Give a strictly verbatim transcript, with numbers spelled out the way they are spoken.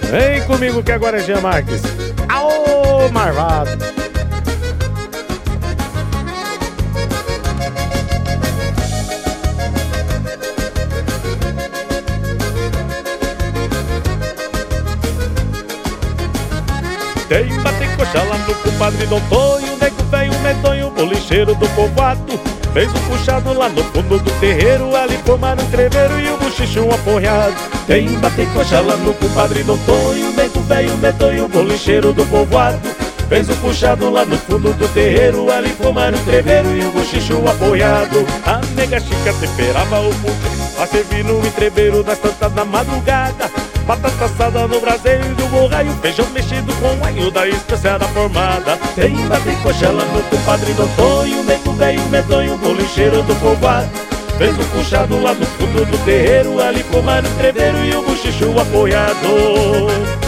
Vem comigo que agora é Jean Marques. Aô, marvado! Tem bate coxa lá no compadre Dom Tonho, nego velho medonho, bolicheiro do povoado. Fez um puxado lá no fundo do terreiro, ali formaram um treveiro e o bochicho aporreado. Tem bate coxa lá no compadre Dom Tonho, nego velho medonho, bolicheiro do povoado. Fez um puxado lá no fundo do terreiro, ali formaram um treveiro e o bochicho apoiado. A nega chica temperava o puxo, a servir no entreveiro das tantas da madrugada. Batata assada no braseiro do borraio, feijão mexido com alho da especiada formada. Tem bate coxa lá no compadre Dom Tonho, nego velho medonho, bolicheiro do povoado. Fez um puxado lá no fundo do terreiro, ali formaram um treveiro e o bochicho apoiado.